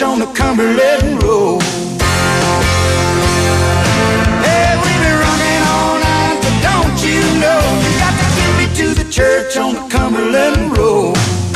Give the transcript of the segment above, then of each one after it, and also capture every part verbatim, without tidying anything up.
church on the Cumberland Road. Hey, we've been running all night, but don't you know you got to get me to the church on the Cumberland Road.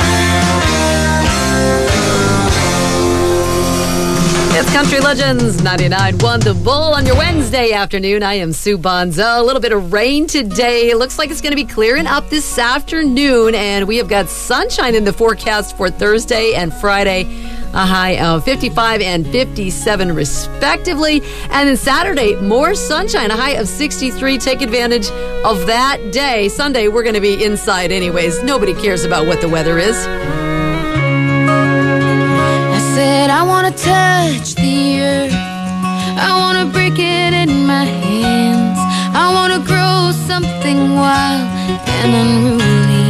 It's Country Legends ninety-nine point one The Bull on your Wednesday afternoon. I am Sue Bonzo. A little bit of rain today. It looks like it's going to be clearing up this afternoon, and we have got sunshine in the forecast for Thursday and Friday. A high of fifty-five and fifty-seven respectively. And then Saturday, more sunshine, a high of sixty-three. Take advantage of that day. Sunday, we're going to be inside anyways. Nobody cares about what the weather is. Said I wanna touch the earth, I wanna break it in my hands, I wanna grow something wild and unruly,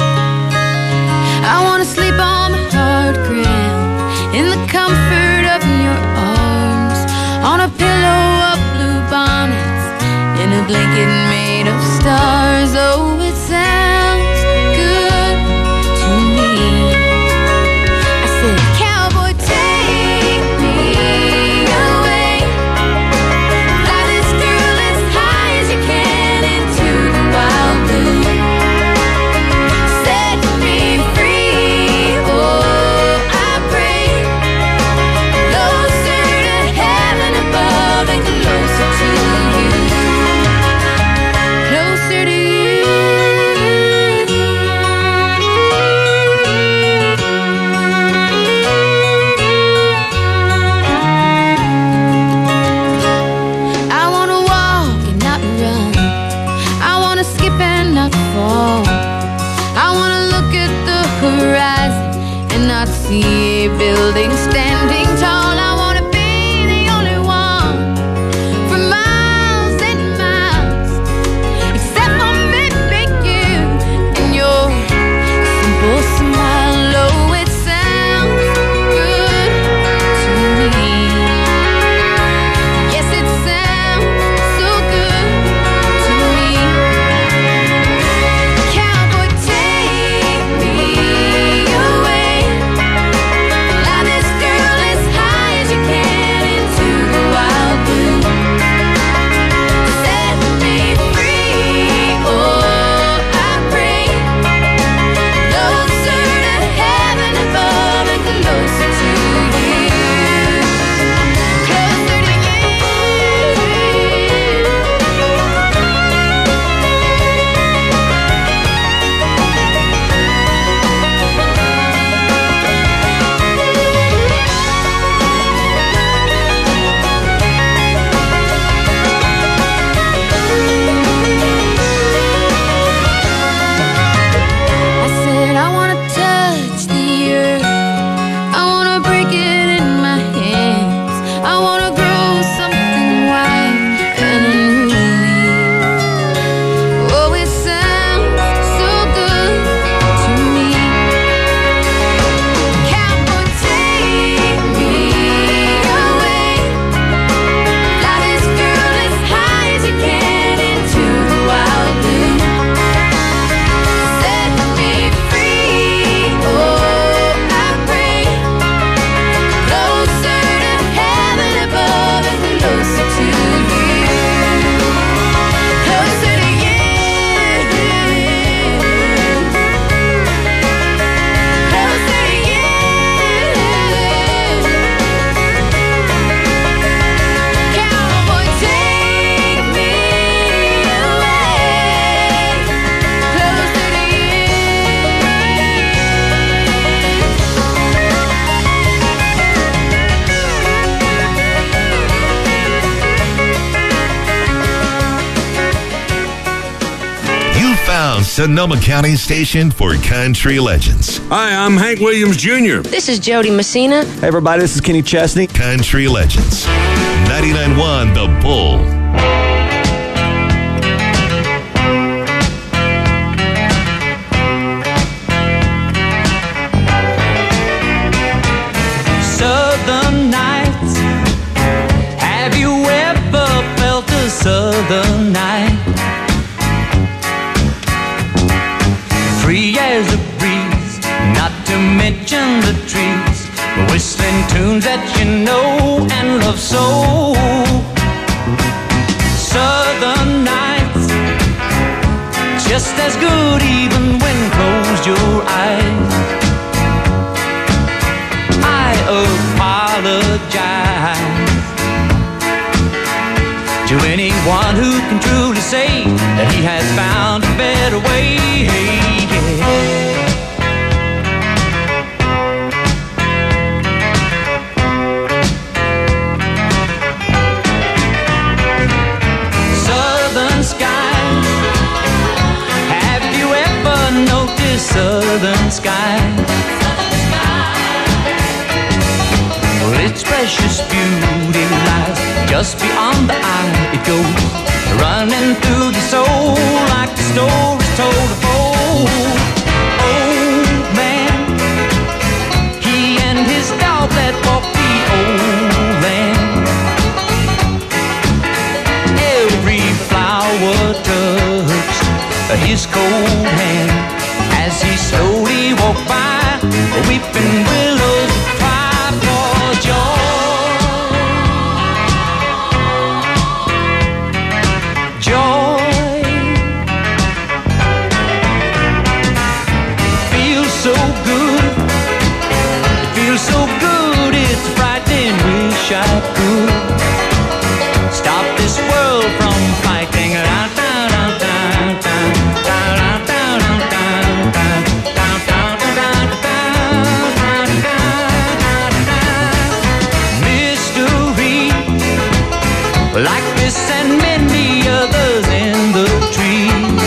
I wanna sleep on the hard ground in the comfort of your arms, on a pillow of blue bonnets, in a blanket made of stars. Oh, it sounds good to me. I said, see a building standing tall. I want to be the only one for miles and miles, except for maybe you and your simple smile. Oh, it sounds good to me. Yes, it sounds so good to me. Cowboy, take me away. Sonoma County station for Country Legends. Hi, I'm Hank Williams Junior This is Jody Messina. Hey, everybody, this is Kenny Chesney. Country Legends. ninety-nine point one The Bull. Southern nights. Have you ever felt a southern night? Free as a breeze, not to mention the trees whistling tunes that you know and love so. Southern nights, just as good even when closed your eyes. I apologize to anyone who can truly say that he has found a better way. Yeah. Southern sky, well, its precious beauty lies just beyond the eye. It goes running through the soul like the stories told of old. Old man, he and his dog that walked the old land. Every flower touched his cold hand as he slowly walked by, weeping willows cry for joy. Joy feels so good. It feels so good. It's frightening. Wish I could stop this world from fighting. Like this and many others in the trees,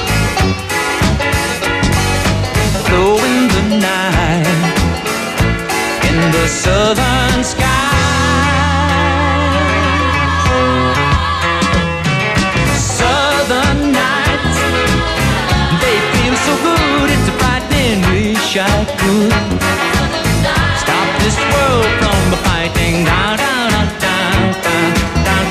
glow in the night, in the southern sky. Southern nights, they feel so good. It's a frightening. Wish I could stop this world from fighting. Down, down, down, down, down.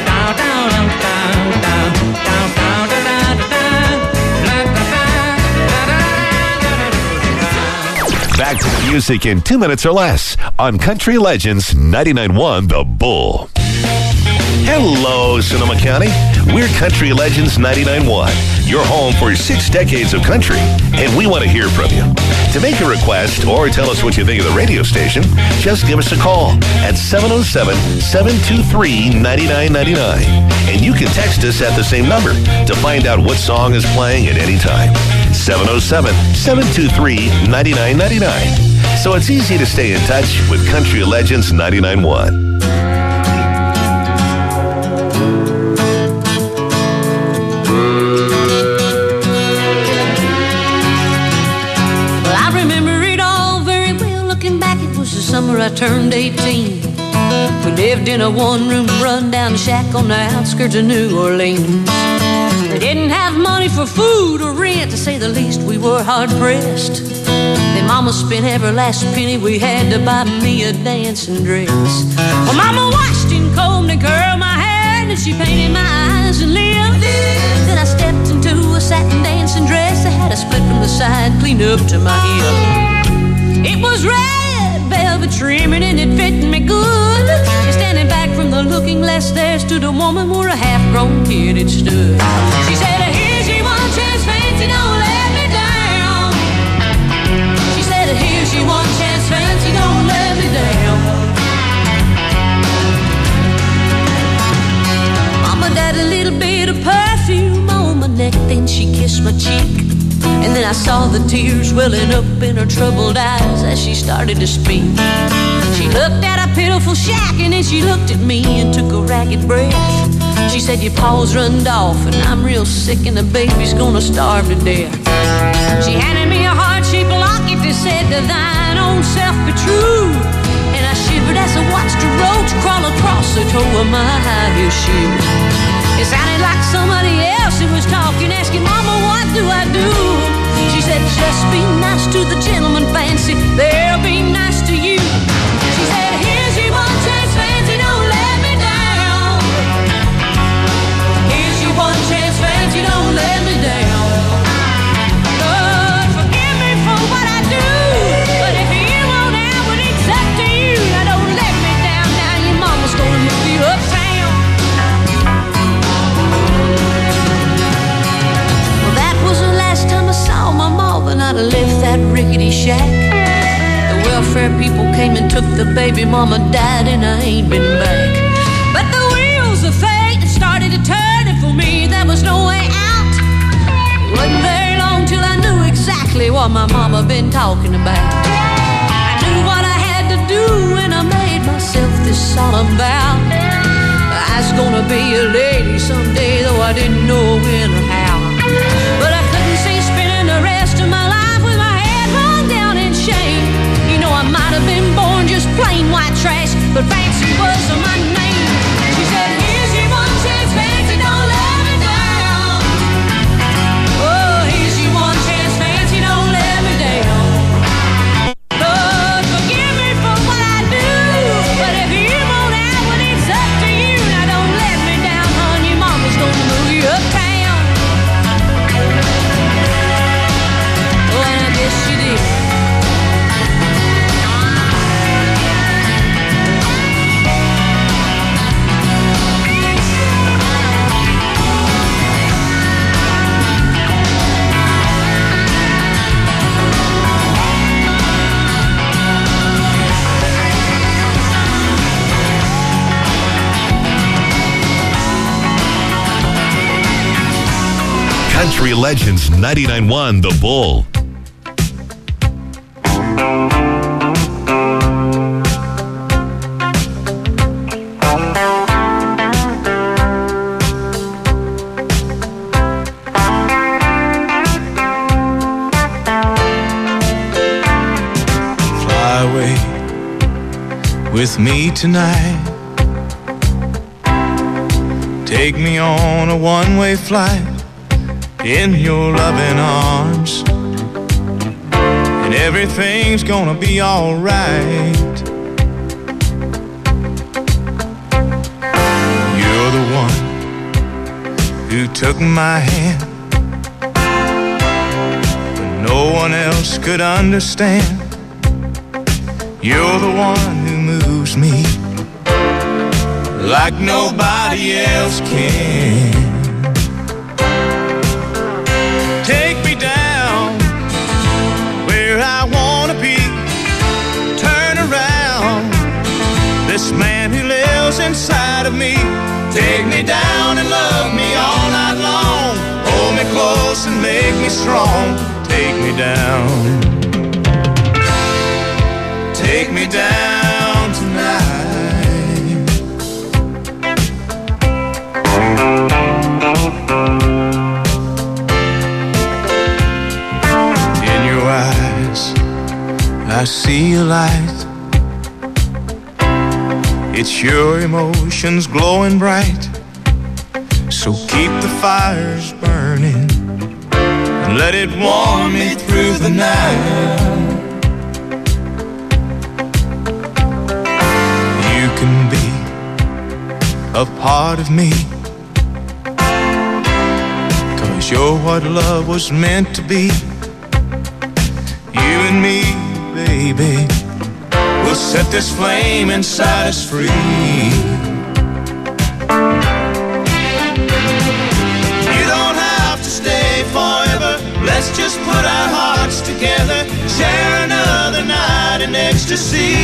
Back to the music in two minutes or less on Country Legends ninety-nine point one The Bull. Hello, Sonoma County. We're Country Legends ninety-nine point one, your home for six decades of country, and we want to hear from you. To make a request or tell us what you think of the radio station, just give us a call at seven oh seven, seven two three, nine nine nine nine. And you can text us at the same number to find out what song is playing at any time. seven oh seven, seven two three, nine nine nine nine. So it's easy to stay in touch with Country Legends ninety-nine point one. Summer I turned eighteen. We lived in a one-room run-down shack on the outskirts of New Orleans. We didn't have money for food or rent, to say the least. We were hard-pressed. Then Mama spent every last penny we had to buy me a dancing dress. Well, Mama washed and combed and curled my hair, and she painted my eyes and lips. Then I stepped into a satin dancing dress that had a split from the side clean up to my hip. It was red velvet trimming and it fit me good. Standing back from the looking glass, there stood a woman with a half-grown kid. It stood. She said, "Here's your one chance, fancy, don't let me down." She said, "Here's your one chance, fancy, don't let me down." Mama dabbed a little bit of perfume on my neck, then she kissed my cheek. And then I saw the tears welling up in her troubled eyes as she started to speak. She looked at a pitiful shack and then she looked at me and took a ragged breath. She said, "Your paws runned off and I'm real sick and the baby's gonna starve to death." She handed me a heart-shaped locket that said, "To thine own self be true." And I shivered as I watched a roach crawl across the toe of my high heel shoe. It sounded like somebody else who was talking, asking, "Mama, what do I do?" She said, "Just be nice to the gentleman, fancy. They'll be nice to you." She said, "Here's your one chance, fancy. Don't let me down. Here's your one chance, fancy. Don't let me down. Lord, forgive me for what I do. But if you won't have it, it's up to you." I left that rickety shack, the welfare people came and took the baby mama died, and I ain't been back. But the wheels of fate started to turn, and for me there was no way out. It wasn't very long till I knew exactly what my mama been talking about. I knew what I had to do, and I made myself this solemn vow. I was gonna be a lady someday, though I didn't know when or how. But I couldn't see spending the rest of my life with my head hung down in shame. You know, I might have been born just plain white trash, but Fancy was my name. She said, here's your one chance, Fancy, don't let me down. Oh, here's your one chance, Fancy, don't let me down. Lord, forgive me for what I do, but if you won't out when it's up to you, now don't let me down, hon, your mama's gonna move you uptown. Oh, and I guess she did. Country Legends ninety-nine point one The Bull. Fly away with me tonight. Take me on a one-way flight in your loving arms, and everything's gonna be alright. You're the one who took my hand when no one else could understand. You're the one who moves me like nobody else can. Take me down where I wanna be. Turn around this man who lives inside of me. Take me down and love me all night long. Hold me close and make me strong. Take me down. Take me down tonight. In your eyes, I see a light. It's your emotions glowing bright. So keep the fires burning and let it warm me through the night. You can be a part of me, 'cause you're what love was meant to be. You and me, baby, we'll set this flame inside us free. You don't have to stay forever. Let's just put our hearts together. Share another night in ecstasy.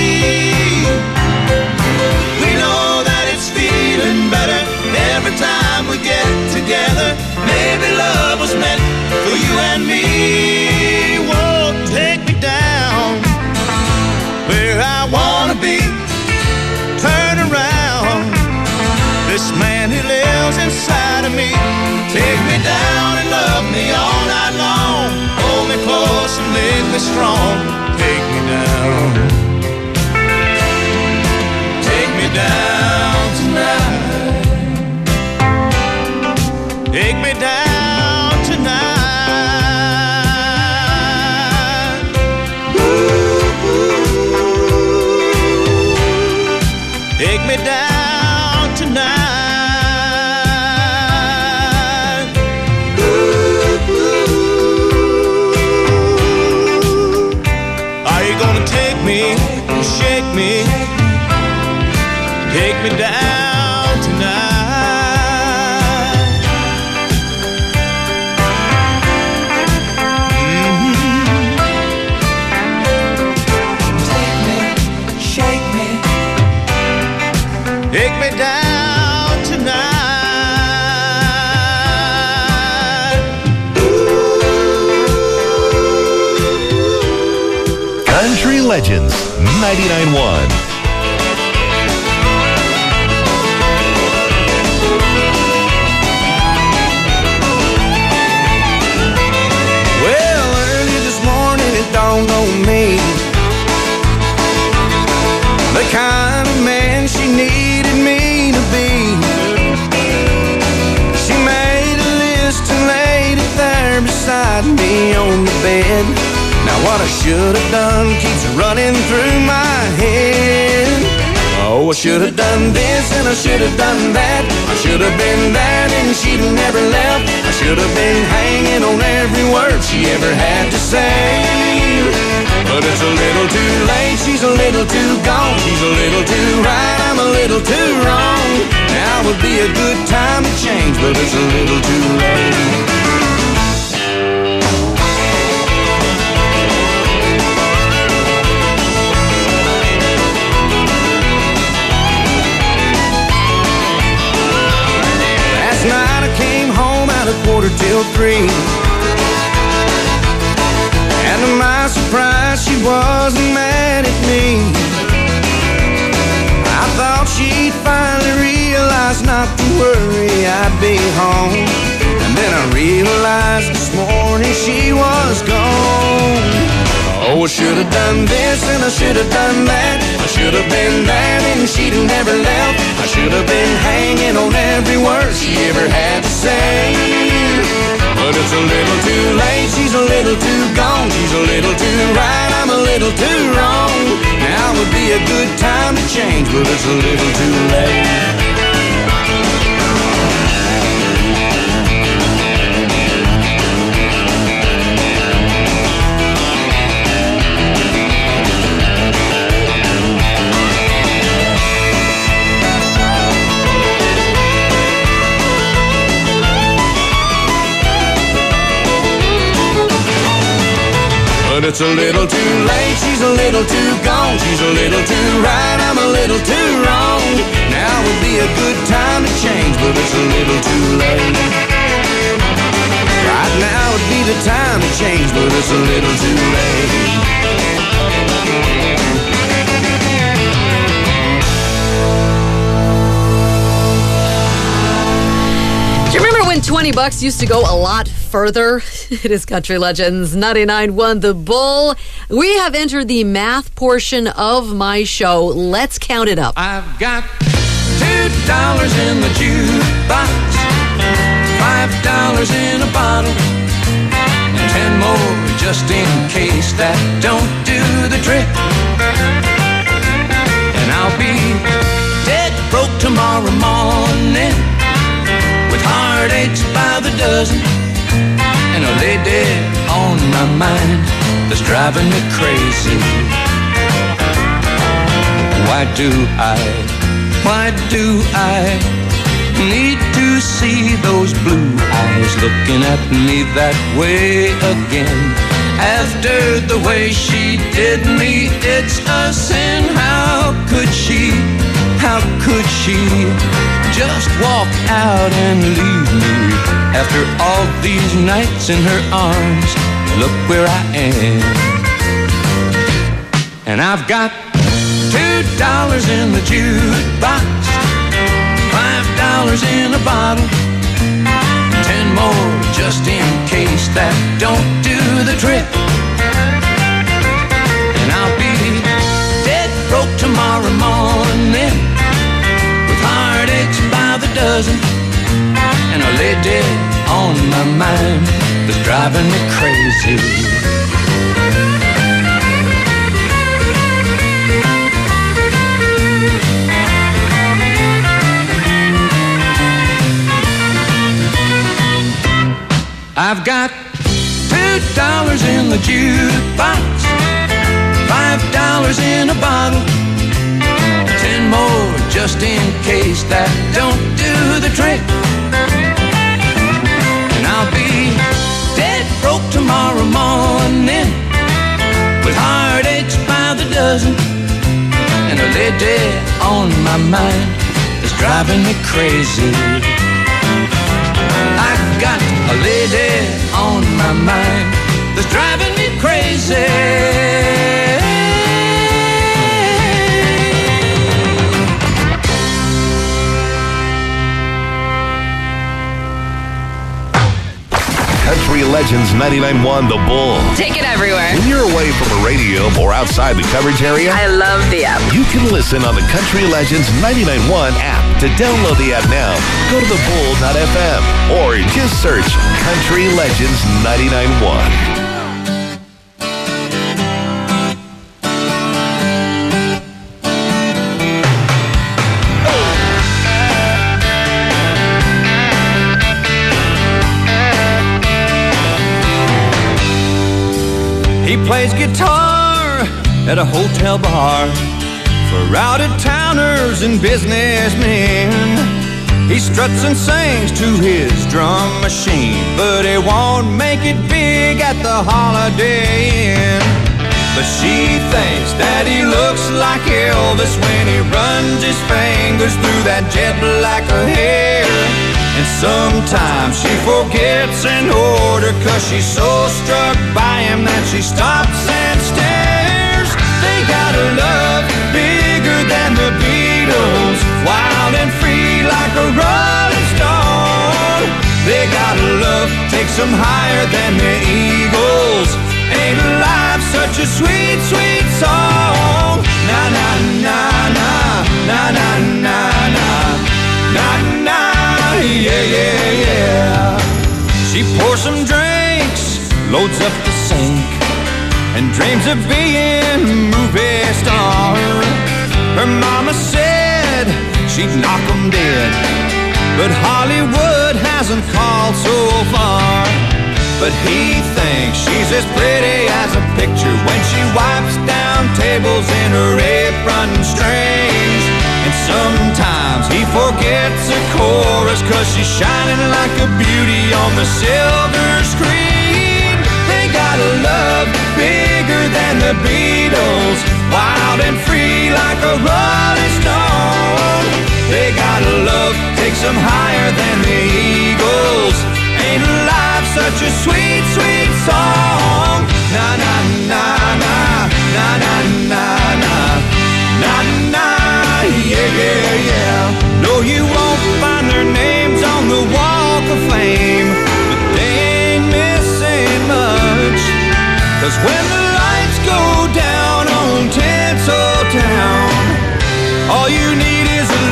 We know that it's feeling better every time we get together. Maybe love was meant for you and me. Whoa, take me down where I wanna be. Turn around this man who lives inside of me. Take me down and love me all night long. Hold me close and make me strong. Take me down. Take me down tonight. Take me down tonight. Ooh, ooh. Take me down tonight. Ooh, ooh. Are you gonna take me, shake me, take me down tonight? Mm-hmm. Legends ninety-nine one. Well, early this morning it dawned on me the kind of man she needed me to be. She made a list and laid it there beside me on the bed. Now what I should have done keeps running through my head. Oh, I should have done this and I should have done that. I should have been there and she'd have never left. I should have been hanging on every word she ever had to say. But it's a little too late, she's a little too gone. She's a little too right, I'm a little too wrong. Now would be a good time to change, but it's a little too late. Last night I came home at a quarter till three, and to my surprise she wasn't mad at me. I thought she'd finally realize not to worry, I'd be home. And then I realized this morning she was gone. Oh, I should have done this and I should have done that. I should have been there and she'd have never left. I should have been hanging on every word she ever had to say. But it's a little too late, she's a little too gone. She's a little too right, I'm a little too wrong. Now would be a good time to change, but it's a little too late. But it's a little too late, she's a little too gone. She's a little too right, I'm a little too wrong. Now would be a good time to change, but it's a little too late. Right now would be the time to change, but it's a little too late. Do you remember when twenty bucks used to go a lot further? It is Country Legends ninety-nine point one The Bull. We have entered the math portion of my show. Let's count it up. I've got two dollars in the jukebox, five dollars in a bottle, and ten more just in case that don't do the trick. And I'll be dead broke tomorrow morning, with heartaches by the dozen, and a lady on my mind that's driving me crazy. Why do I, why do I need to see those blue eyes looking at me that way again? After the way she did me, it's a sin. How could she, how could she just walk out and leave me after all these nights in her arms? Look where I am. And I've got two dollars in the jukebox, five dollars in a bottle, ten more just in case that don't do the trick. And I'll be dead broke tomorrow morning, with heartaches by the dozen, and a lady on my mind that's driving me crazy. I've got two dollars in the jukebox, five dollars in a bottle, ten more just in case that don't do the trick. And I'll be dead broke tomorrow morning, with heartaches by the dozen, and a lady on my mind that's driving me crazy. I've got a lady on my mind that's driving me crazy. Legends ninety-nine point one The Bull. Take it everywhere. When you're away from a radio or outside the coverage area, I love the app. you can listen on the Country Legends ninety-nine point one app. To download the app now, go to the bull dot f m or just search Country Legends ninety-nine point one. He plays guitar at a hotel bar for out-of-towners and businessmen. He struts and sings to his drum machine, but he won't make it big at the Holiday Inn. But she thinks that he looks like Elvis when he runs his fingers through that jet black hair. And sometimes she forgets an order, cause she's so struck by him that she stops and stares. They got a love bigger than the Beatles, wild and free like a rolling stone. They got a love takes them higher than the Eagles. Ain't life such a sweet, sweet song? Na na na na na na na na na na. Yeah, yeah, yeah. She pours some drinks, loads up the sink, and dreams of being a movie star. Her mama said she'd knock 'em dead, but Hollywood hasn't called so far. But he thinks she's as pretty as a picture when she wipes down tables in her apron strings. And sometimes he forgets a chorus, cause she's shining like a beauty on the silver screen. They got a love bigger than the Beatles, wild and free like a rolling stone. They got a love takes them higher than the Eagles. Ain't life such a sweet, sweet song? Na na na na na na na na na na. Yeah, yeah, yeah. No, you won't find their names on the Walk of Fame, but they ain't missing much. Cause when the lights go down on Tinseltown, all you need is a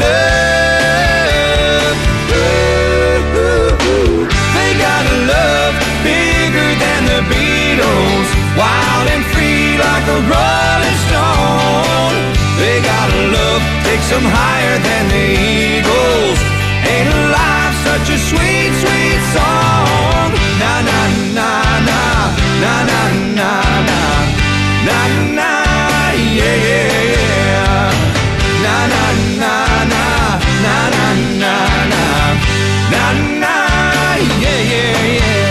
love. Ooh, ooh, ooh. They got a love bigger than the Beatles, wild and free like a rolling stone. They got a love takes them higher than the Eagles. Ain't life such a sweet, sweet song? Na na na na na na na na na na. Yeah, yeah, yeah. Na na na na na na na na na na. Yeah, yeah, yeah.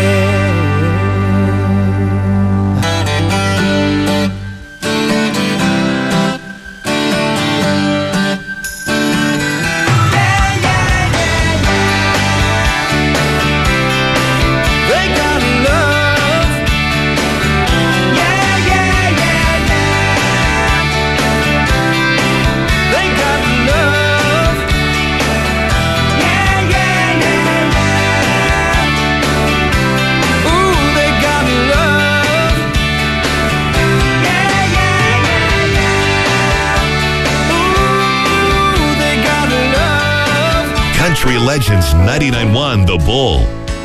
Country Legends ninety-nine point one The Bull.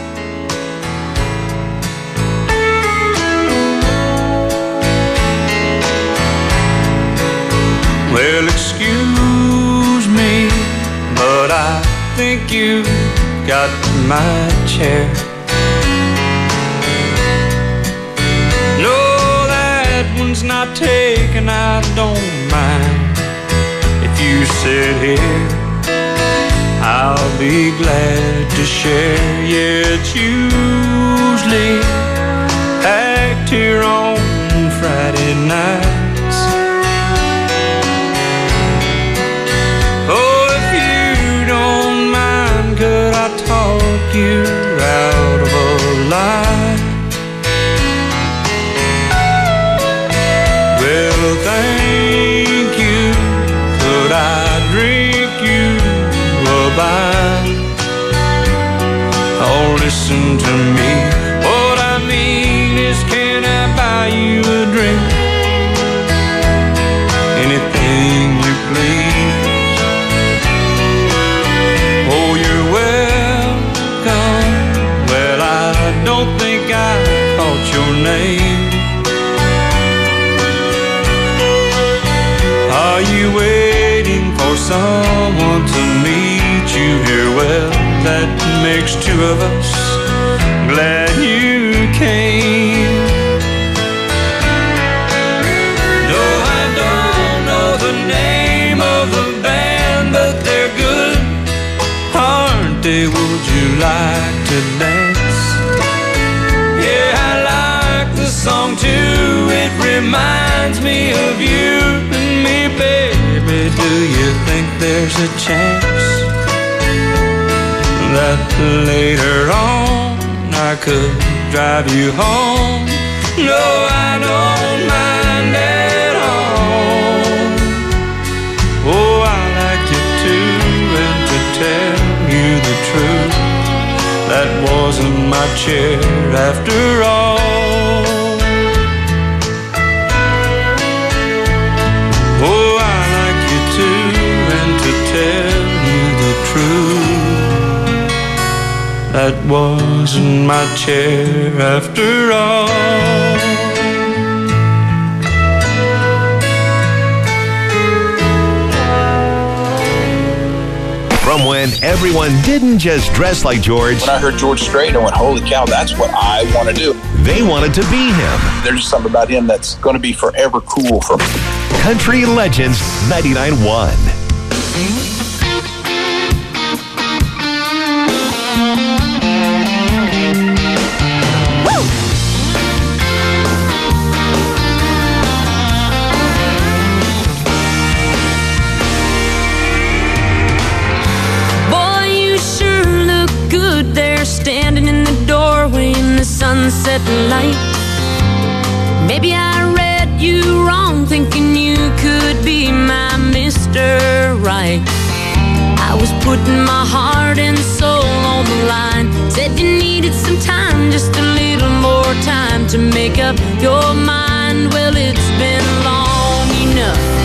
Well, excuse me, but I think you got my chair. No, that one's not taken, I don't mind. If you sit here, I'll be glad to share. Yeah, it's usually packed here on Friday nights. Oh, if you don't mind, could I talk you out of a lie? Well, thank you. Could I drink you a bite? Oh, listen to me, what your name? Are you waiting for someone to meet you here? Well, that makes two of us. Glad you came. No, I don't know the name of the band, but they're good, aren't they? Would you like to dance? Yeah, I like the song too. It reminds me of you and me, baby. Do you think there's a chance that later on I could drive you home? No, I don't mind at all. Oh, I like you too, and to tell you the truth, that wasn't my chair after all. Oh, I like you too, and to tell you the truth, that wasn't my chair after all. From when everyone didn't just dress like George. When I heard George Strait, I went, holy cow, that's what I want to do. They wanted to be him. There's just something about him that's going to be forever cool for me. Country Legends ninety-nine point one. Standing in the doorway in the sunset light. Maybe I read you wrong, thinking you could be my Mister Right. I was putting my heart and soul on the line. Said you needed some time, just a little more time to make up your mind. Well, it's been long enough.